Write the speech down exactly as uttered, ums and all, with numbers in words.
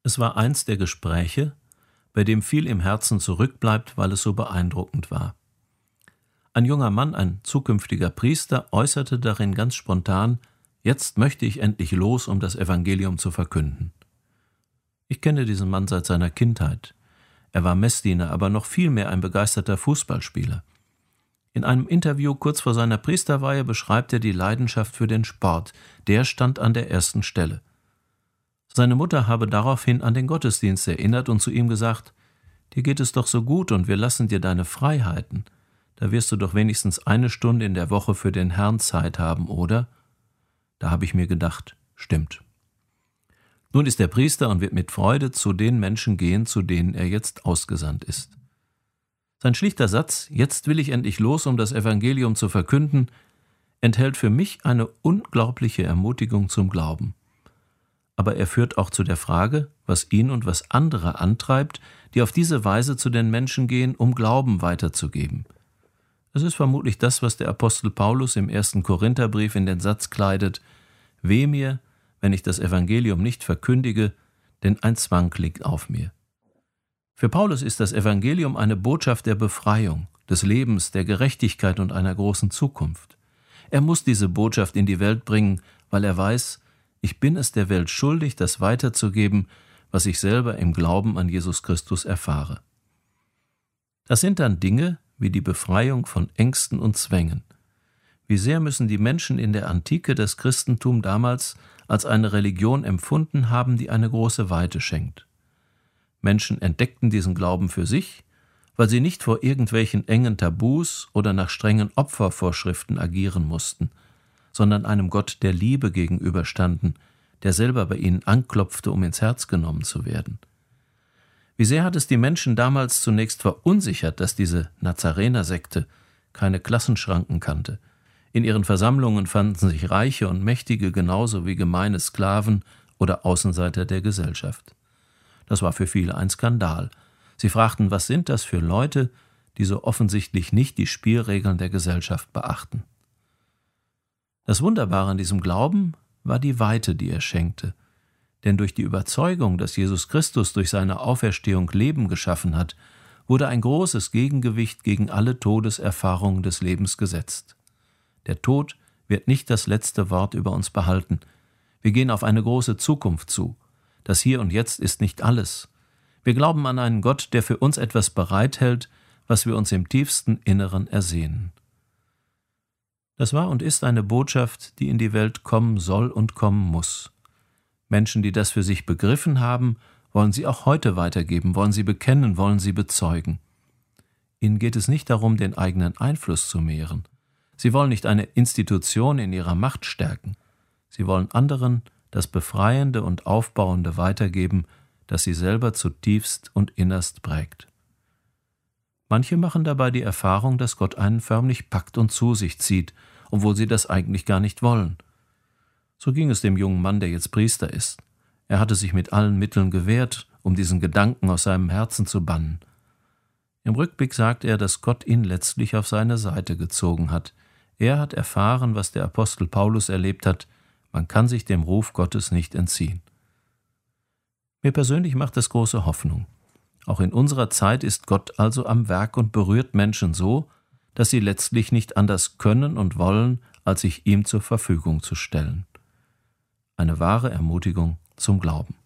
Es war eins der Gespräche, bei dem viel im Herzen zurückbleibt, weil es so beeindruckend war. Ein junger Mann, ein zukünftiger Priester, äußerte darin ganz spontan: Jetzt möchte ich endlich los, um das Evangelium zu verkünden. Ich kenne diesen Mann seit seiner Kindheit. Er war Messdiener, aber noch viel mehr ein begeisterter Fußballspieler. In einem Interview kurz vor seiner Priesterweihe beschreibt er die Leidenschaft für den Sport. Der stand an der ersten Stelle. Seine Mutter habe daraufhin an den Gottesdienst erinnert und zu ihm gesagt: Dir geht es doch so gut und wir lassen dir deine Freiheiten. Da wirst du doch wenigstens eine Stunde in der Woche für den Herrn Zeit haben, oder? Da habe ich mir gedacht, stimmt. Nun ist er Priester und wird mit Freude zu den Menschen gehen, zu denen er jetzt ausgesandt ist. Sein schlichter Satz, jetzt will ich endlich los, um das Evangelium zu verkünden, enthält für mich eine unglaubliche Ermutigung zum Glauben. Aber er führt auch zu der Frage, was ihn und was andere antreibt, die auf diese Weise zu den Menschen gehen, um Glauben weiterzugeben. Es ist vermutlich das, was der Apostel Paulus im ersten Korintherbrief in den Satz kleidet: Weh mir, wenn ich das Evangelium nicht verkündige, denn ein Zwang liegt auf mir. Für Paulus ist das Evangelium eine Botschaft der Befreiung, des Lebens, der Gerechtigkeit und einer großen Zukunft. Er muss diese Botschaft in die Welt bringen, weil er weiß, ich bin es der Welt schuldig, das weiterzugeben, was ich selber im Glauben an Jesus Christus erfahre. Das sind dann Dinge wie die Befreiung von Ängsten und Zwängen. Wie sehr müssen die Menschen in der Antike das Christentum damals als eine Religion empfunden haben, die eine große Weite schenkt. Menschen entdeckten diesen Glauben für sich, weil sie nicht vor irgendwelchen engen Tabus oder nach strengen Opfervorschriften agieren mussten, sondern einem Gott der Liebe gegenüberstanden, der selber bei ihnen anklopfte, um ins Herz genommen zu werden. Wie sehr hat es die Menschen damals zunächst verunsichert, dass diese Nazarener-Sekte keine Klassenschranken kannte. In ihren Versammlungen fanden sich Reiche und Mächtige genauso wie gemeine Sklaven oder Außenseiter der Gesellschaft. Das war für viele ein Skandal. Sie fragten, was sind das für Leute, die so offensichtlich nicht die Spielregeln der Gesellschaft beachten. Das Wunderbare an diesem Glauben war die Weite, die er schenkte. Denn durch die Überzeugung, dass Jesus Christus durch seine Auferstehung Leben geschaffen hat, wurde ein großes Gegengewicht gegen alle Todeserfahrungen des Lebens gesetzt. Der Tod wird nicht das letzte Wort über uns behalten. Wir gehen auf eine große Zukunft zu. Das Hier und Jetzt ist nicht alles. Wir glauben an einen Gott, der für uns etwas bereithält, was wir uns im tiefsten Inneren ersehnen. Das war und ist eine Botschaft, die in die Welt kommen soll und kommen muss. Menschen, die das für sich begriffen haben, wollen sie auch heute weitergeben, wollen sie bekennen, wollen sie bezeugen. Ihnen geht es nicht darum, den eigenen Einfluss zu mehren. Sie wollen nicht eine Institution in ihrer Macht stärken. Sie wollen anderen das Befreiende und Aufbauende weitergeben, das sie selber zutiefst und innerst prägt. Manche machen dabei die Erfahrung, dass Gott einen förmlich packt und zu sich zieht, obwohl sie das eigentlich gar nicht wollen. So ging es dem jungen Mann, der jetzt Priester ist. Er hatte sich mit allen Mitteln gewehrt, um diesen Gedanken aus seinem Herzen zu bannen. Im Rückblick sagt er, dass Gott ihn letztlich auf seine Seite gezogen hat. Er hat erfahren, was der Apostel Paulus erlebt hat: Man kann sich dem Ruf Gottes nicht entziehen. Mir persönlich macht das große Hoffnung. Auch in unserer Zeit ist Gott also am Werk und berührt Menschen so, dass sie letztlich nicht anders können und wollen, als sich ihm zur Verfügung zu stellen. Eine wahre Ermutigung zum Glauben.